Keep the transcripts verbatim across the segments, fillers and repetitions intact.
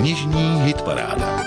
Knižní hitparáda.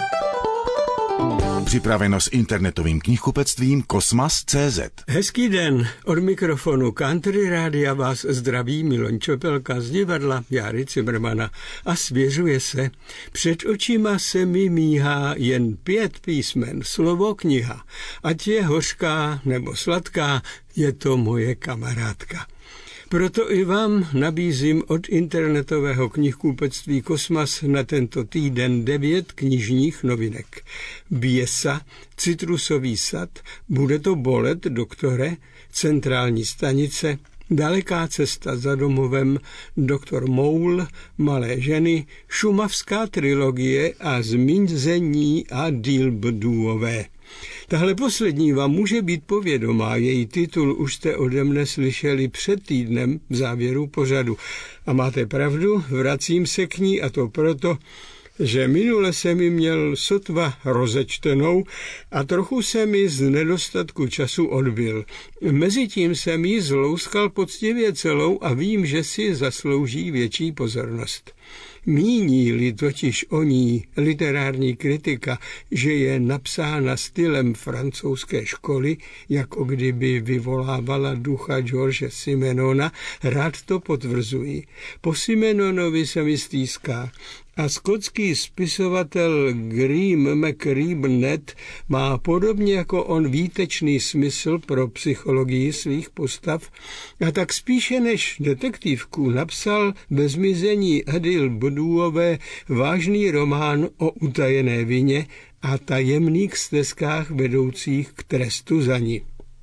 Připraveno s internetovým knihkupectvím Kosmas tečka cé zet. Hezký den, od mikrofonu Country Rádia vás zdraví Miloň Čopelka z divadla Járy Cimrmana a svěřuje se. Před očima se mi míhá jen pět písmen, slovo kniha. Ať je hořká nebo sladká, je to moje kamarádka. Proto i vám nabízím od internetového knihkupectví Kosmas na tento týden devět knižních novinek. Běsa, Citrusový sad, Bude to bolet, doktore, Centrální stanice, Daleká cesta za domovem, Doktor Moul, Malé ženy, Šumavská trilogie a Zmizení a Dilbdůové. Tahle poslední vám může být povědomá, její titul už jste ode mne slyšeli před týdnem v závěru pořadu. A máte pravdu, vracím se k ní, a to proto, že minule se mi měl sotva rozečtenou a trochu se mi z nedostatku času odbil. Mezitím jsem ji zlouskal poctivě celou a vím, že si zaslouží větší pozornost. Míní-li totiž o ní literární kritika, že je napsána stylem francouzské školy, jako kdyby vyvolávala ducha George Simenona, rád to potvrzuji. Po Simenonovi se mi stýská. A skotský spisovatel Graham McRae má podobně jako on výtečný smysl pro psychologii svých postav a tak spíše než detektivku napsal Ve zmizení a Dilbdůové vážný román o utajené vině a tajemných stezkách vedoucích k trestu za ní.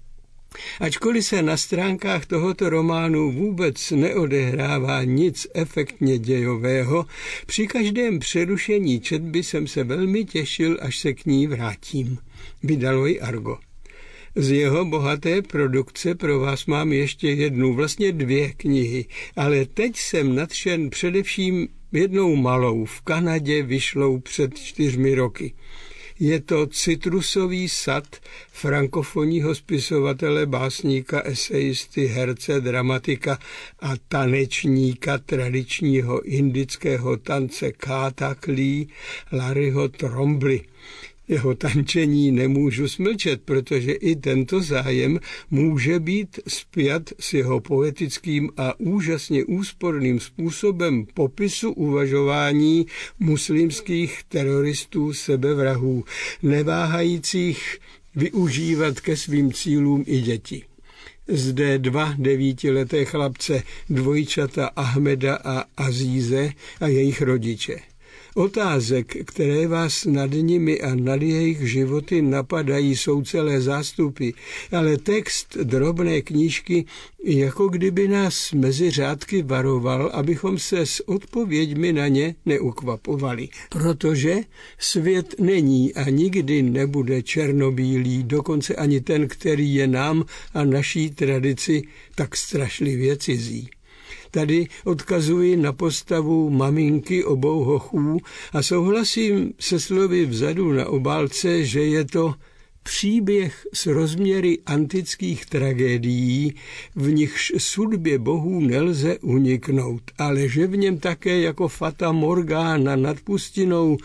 Ačkoliv se na stránkách tohoto románu vůbec neodehrává nic efektně dějového, při každém přerušení četby jsem se velmi těšil, až se k ní vrátím. Vydalo ji Argo. Z jeho bohaté produkce pro vás mám ještě jednu, vlastně dvě knihy, ale teď jsem nadšen především jednou malou, v Kanadě vyšlou před čtyřmi roky. Je to Citrusový sad frankofonního spisovatele, básníka, esejisty, herce, dramatika a tanečníka tradičního indického tance Kathakali Larryho Trombly. Jeho tančení nemůžu smlčet, protože i tento zájem může být spjat s jeho poetickým a úžasně úsporným způsobem popisu uvažování muslimských teroristů sebevrahů, neváhajících využívat ke svým cílům i děti. Zde dva devítileté chlapce, dvojčata Ahmeda a Azíze a jejich rodiče. Otázek, které vás nad nimi a nad jejich životy napadají, jsou celé zástupy, ale text drobné knížky jako kdyby nás mezi řádky varoval, abychom se s odpověďmi na ně neukvapovali. Protože svět není a nikdy nebude černobílý, dokonce ani ten, který je nám a naší tradici tak strašlivě cizí. Tady odkazuji na postavu maminky obou hochů a souhlasím se slovy vzadu na obálce, že je to příběh s rozměry antických tragédií, v nichž sudbě bohů nelze uniknout, ale že v něm také jako fata morgana nad pustinou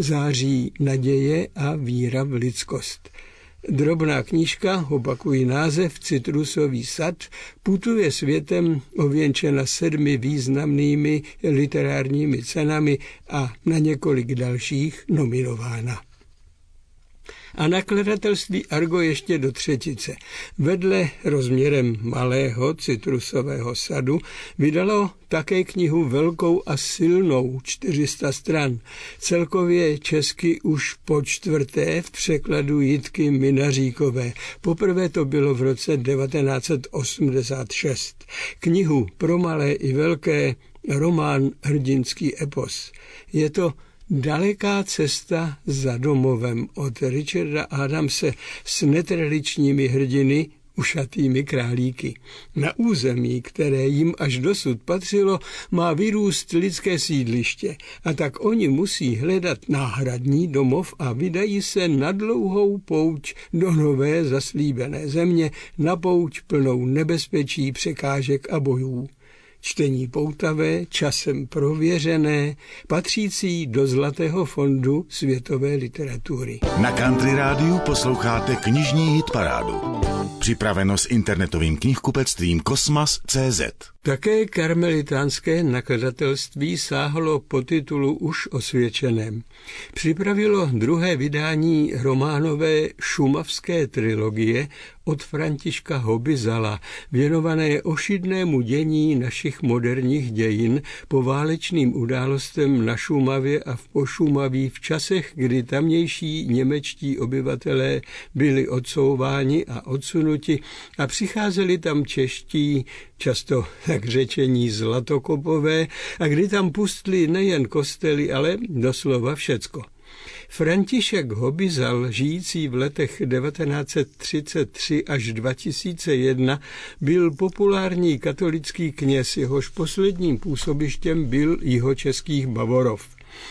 září naděje a víra v lidskost. Drobná knížka, opakují název, Citrusový sad, putuje světem ověnčena sedmi významnými literárními cenami a na několik dalších nominována. A nakladatelství Argo ještě do třetice. Vedle rozměrem malého Citrusového sadu vydalo také knihu velkou a silnou, čtyři sta stran. Celkově česky už po čtvrté v překladu Jitky Minaříkové. Poprvé to bylo v roce devatenáct set osmdesát šest. Knihu pro malé i velké, román Hrdinský epos. Je to Daleká cesta za domovem od Richarda Adamse s netradičními hrdiny, ušatými králíky. Na území, které jim až dosud patřilo, má vyrůst lidské sídliště a tak oni musí hledat náhradní domov a vydají se na dlouhou pouť do nové zaslíbené země, na pouť plnou nebezpečí, překážek a bojů. Čtení poutavé, časem prověřené, patřící do zlatého fondu světové literatury. Na Country Rádiu posloucháte knižní hitparádu. Připraveno s internetovým knihkupectvím Kosmas tečka cé zet. Také karmelitánské nakladatelství sáhlo po titulu už osvědčeném. Připravilo druhé vydání románové šumavské trilogie od Františka Hobizala, věnované ošidnému dění našich moderních dějin, poválečným událostem na Šumavě a v Pošumaví v časech, kdy tamnější němečtí obyvatelé byli odsouváni a odsunuti a přicházeli tam čeští, často tak řečení zlatokopové, a kdy tam pustli nejen kostely, ale doslova všecko. František Hobizal, žijící v letech devatenáct set třicet tři až dva tisíce jedna, byl populární katolický kněz, jehož posledním působištěm byl jihočeských Bavorov.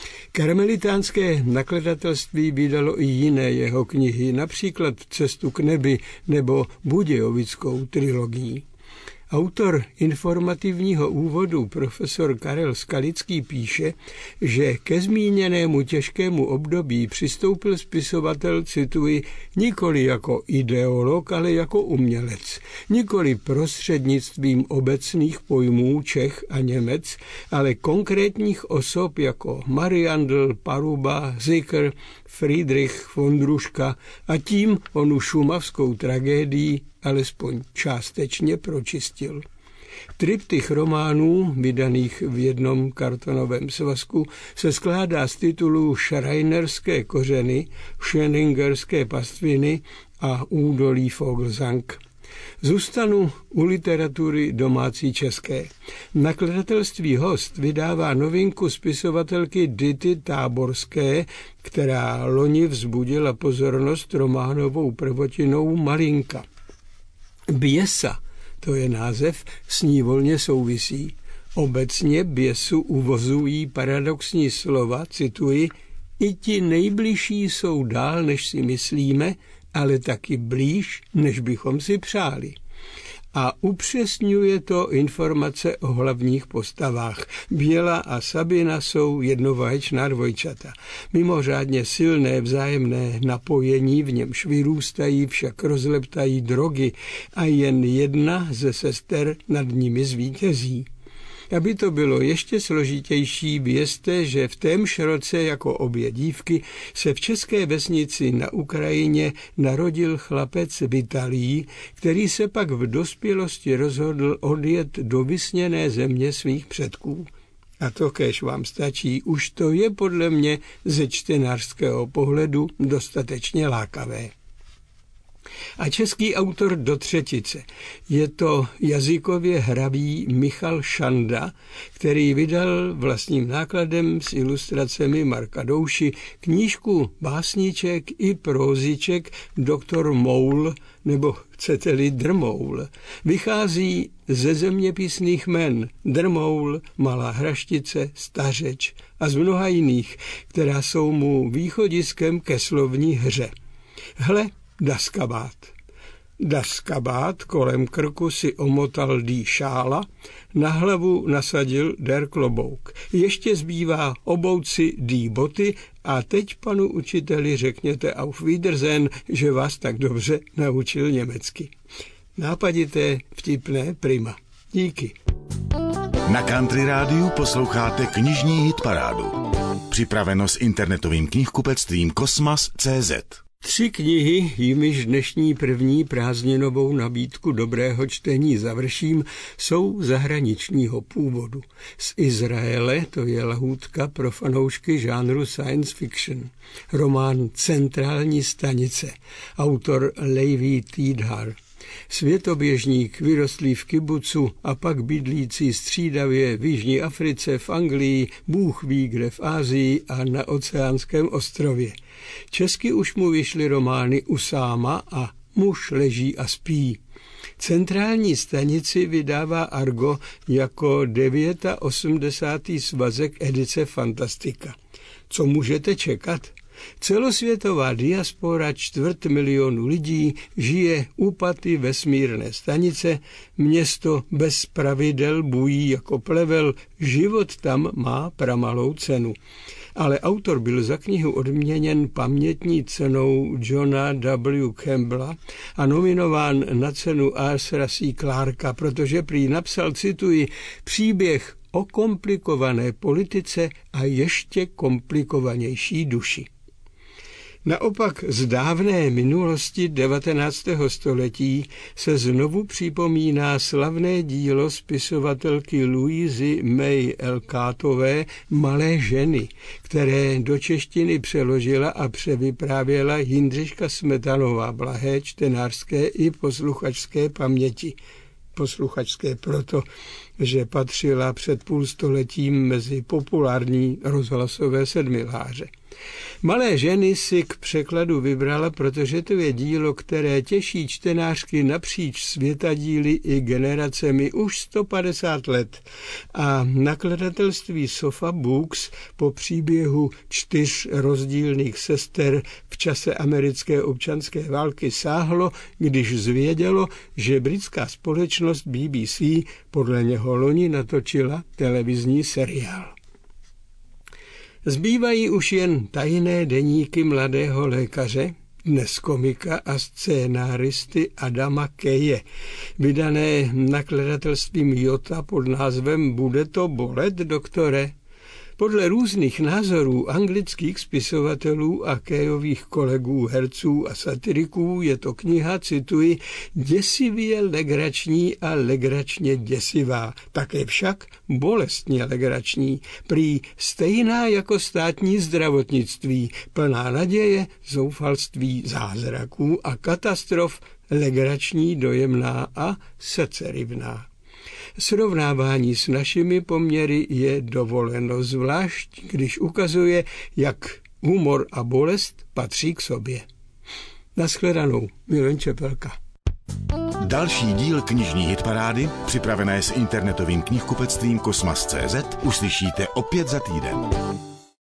Karmelitánské nakladatelství vydalo i jiné jeho knihy, například Cestu k nebi nebo Budějovickou trilogii. Autor informativního úvodu profesor Karel Skalický píše, že ke zmíněnému těžkému období přistoupil spisovatel, cituji, nikoli jako ideolog, ale jako umělec. Nikoli prostřednictvím obecných pojmů Čech a Němec, ale konkrétních osob jako Mariandl, Paruba, Zikr, Friedrich Vondruška a tím onu šumavskou tragédii alespoň částečně pročistil. Triptych románů, vydaných v jednom kartonovém svazku, se skládá z titulů Schreinerské kořeny, Schöningerské pastviny a Údolí Vogelsang. Zůstanu u literatury domácí české. Nakladatelství Host vydává novinku spisovatelky Dity Táborské, která loni vzbudila pozornost románovou prvotinou Malinka. Běsa, to je název, s ní volně souvisí. Obecně běsu uvozují paradoxní slova, cituji, i ti nejbližší jsou dál, než si myslíme, ale taky blíž, než bychom si přáli. A upřesňuje to informace o hlavních postavách. Běla a Sabina jsou jednovaječná dvojčata. Mimořádně silné vzájemné napojení, v němž vyrůstají, však rozleptají drogy a jen jedna ze sester nad nimi zvítězí. Aby to bylo ještě složitější, vězte, že v témž roce jako obě dívky se v české vesnici na Ukrajině narodil chlapec Vitalij, který se pak v dospělosti rozhodl odjet do vysněné země svých předků. A to kéž vám stačí, už to je podle mě ze čtenářského pohledu dostatečně lákavé. A český autor do třetice. Je to jazykově hravý Michal Šanda, který vydal vlastním nákladem s ilustracemi Marka Douši knížku básníček i próziček Doktor Moul, nebo chcete-li Drmoul. Vychází ze zeměpisných jmen Drmoul, Malá Hraštice, Stařeč a z mnoha jiných, která jsou mu východiskem ke slovní hře. Hle, daskabát. Daskabát kolem krku si omotal dý šála, na hlavu nasadil der klobouk. Ještě zbývá obout si dý boty a teď panu učiteli řekněte auf Wiedersehen, že vás tak dobře naučil německy. Nápadité, vtipné, prima. Díky. Na Country Rádiu posloucháte knižní hitparádu. Připraveno s internetovým knihkupectvím Kosmas tečka cé zet. Tři knihy, jimiž dnešní první prázdninovou nabídku dobrého čtení završím, jsou zahraničního původu. Z Izraele to je lahůdka pro fanoušky žánru science fiction. Román Centrální stanice, autor Levi Tidhar. Světoběžník vyrostlý v kibucu a pak bydlící střídavě v Jižní Africe, v Anglii, Bůh ví kde v Asii a na oceánském ostrově. Česky už mu vyšly romány Usáma a Muž leží a spí. Centrální stanici vydává Argo jako osmdesátý devátý svazek edice Fantastika. Co můžete čekat? Celosvětová diaspora čtvrt milionu lidí žije u paty vesmírné stanice, město bez pravidel bují jako plevel, život tam má pramalou cenu. Ale autor byl za knihu odměněn pamětní cenou Johna W. Campbella a nominován na cenu Arthura C. Clarka, protože prý napsal, cituji, příběh o komplikované politice a ještě komplikovanější duši. Naopak z dávné minulosti devatenáctého století se znovu připomíná slavné dílo spisovatelky Louisy May Alcottové Malé ženy, které do češtiny přeložila a převyprávěla Jindřiška Smetanová blahé čtenářské i posluchačské paměti. Posluchačské proto, že patřila před půl stoletím mezi populární rozhlasové sedmiláře. Malé ženy si k překladu vybrala, protože to je dílo, které těší čtenářky napříč světadíly i generacemi už sto padesát let. A nakladatelství Sofa Books po příběhu čtyř rozdílných sester v čase americké občanské války sáhlo, když zvědělo, že britská společnost B B C podle něho loni natočila televizní seriál. Zbývají už jen tajné deníky mladého lékaře, dnes komika a scénáristy Adama Keje, vydané nakladatelstvím Jota pod názvem Bude to bolet, doktore? Podle různých názorů anglických spisovatelů a Kejových kolegů, herců a satiriků je to kniha, cituji, děsivě legrační a legračně děsivá, také však bolestně legrační, prý stejná jako státní zdravotnictví, plná naděje, zoufalství, zázraků a katastrof, legrační, dojemná a srdcerivná. Srovnávání s našimi poměry je dovoleno, zvlášť když ukazuje, jak humor a bolest patří k sobě. Naschledanou, Miloň Čepelka. Další díl knižní hitparády, připravené s internetovým knihkupectvím Kosmas tečka cé zet, uslyšíte opět za týden.